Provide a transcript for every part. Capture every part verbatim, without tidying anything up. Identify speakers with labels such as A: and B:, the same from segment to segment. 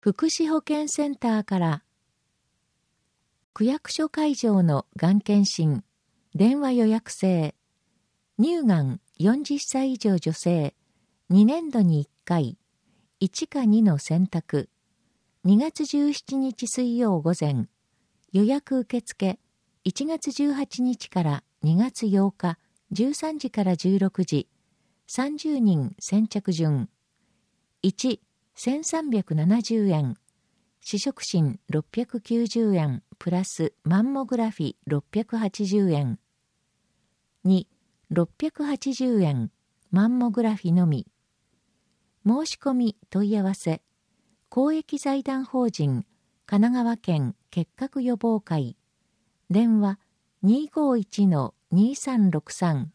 A: 福祉保健センターから区役所会場のがん検診電話予約制乳がんよんじゅっさい以上女性にねんどにいっかいいちかにの選択にがつじゅうしちにち水曜午前予約受付いちがつじゅうはちにちからにがつようかじゅうさんじからじゅうろくじさんじゅうにん先着順いちせんさんびゃくななじゅうえん試食診ろっぴゃくきゅうじゅうえんプラスマンモグラフィろっぴゃくはちじゅうえんにろっぴゃくはちじゅうえんマンモグラフィのみ申し込み問い合わせ公益財団法人神奈川県結核予防会電話 にーごーいちのにーさんろくさん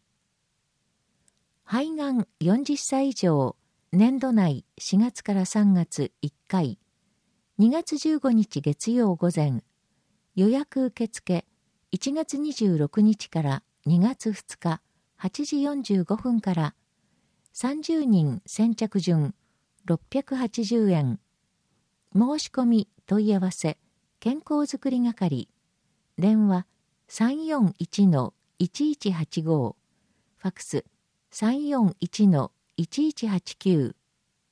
A: 肺がんよんじゅっさい以上年度内しがつからさんがついっかいにがつじゅうごにち月曜午前予約受付いちがつにじゅうろくにちからにがつふつかはちじよんじゅうごふんからさんじゅうにん先着順ろっぴゃくはちじゅうえん申し込み問い合わせ健康づくり係電話 さんよんいちのいちいちはちご ファックス さんよんいちのいちいちはちきゅう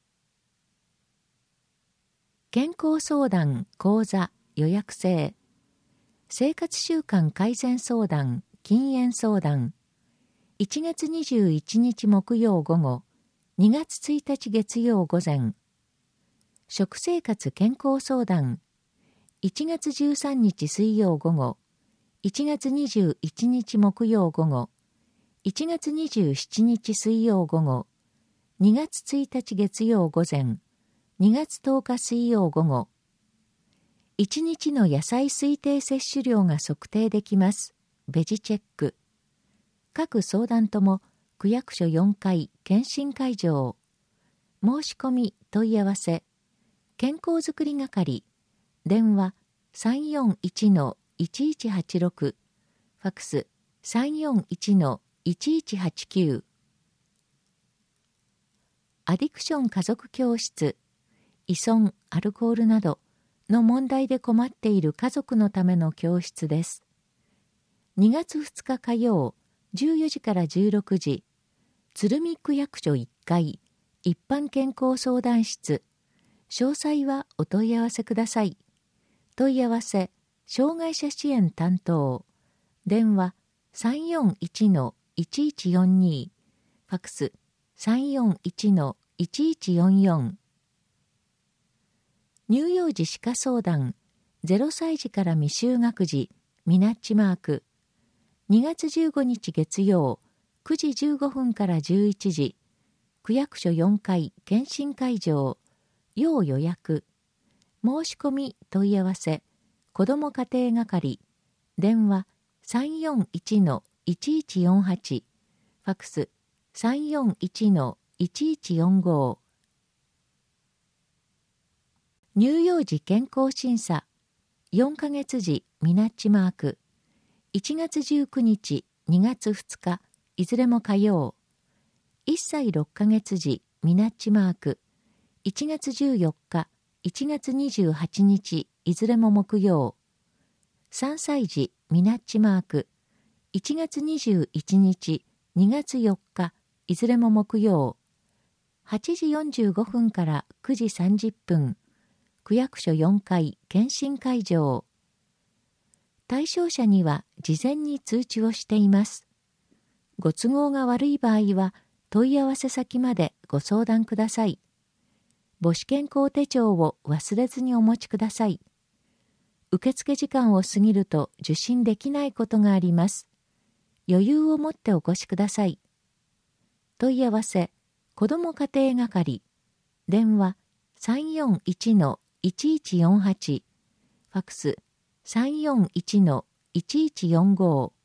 A: 健康相談講座予約制生活習慣改善相談禁煙相談いちがつにじゅういちにち木曜午後にがつついたち月曜午前食生活健康相談いちがつじゅうさんにち水曜午後いちがつにじゅういちにち木曜午後いちがつにじゅうしちにち水曜午後にがつついたち月曜午前にがつとおか水曜午後いちにちの野菜推定摂取量が測定できますベジチェック各相談とも区役所よんかい検診会場申し込み問い合わせ健康づくり係電話 さんよんいちのいちいちはちろく ファックス さんよんいちのいちいちはちきゅうアディクション家族教室依存アルコールなどの問題で困っている家族のための教室ですにがつふつか火曜じゅうよじからじゅうろくじ鶴見区役所いっかい一般健康相談室詳細はお問い合わせください問い合わせ障害者支援担当電話 さんよんいちのいちいちよんに ファックス さんよんいちのいちいちよんよん乳幼児歯科相談ゼロさいじから未就学児ミナッチマークにがつじゅうごにち月曜くじじゅうごふんからじゅういちじ区役所よんかい検診会場要予約申し込み問い合わせ子ども家庭係電話 さんよんいちのいちいちよんはち ファックス さんよんいちのいちいちよんご乳幼児健康審査よんかげつじミナッチマークいちがつじゅうくにちにがつふつかいずれも火曜いっさいろっかげつじミナッチマークいちがつじゅうよっかいちがつにじゅうはちにちいずれも木曜さんさいじミナッチマークいちがつにじゅういちにちにがつよっかいずれも木曜はちじよんじゅうごふんからくじさんじゅっぷん区役所よんかい検診会場対象者には事前に通知をしていますご都合が悪い場合は問い合わせ先までご相談ください母子健康手帳を忘れずにお持ちください受付時間を過ぎると受診できないことがあります余裕を持ってお越しください問い合わせ子ども家庭係電話 さんよんいちのいちいちよんはち ファックス さんよんいちのいちいちよんご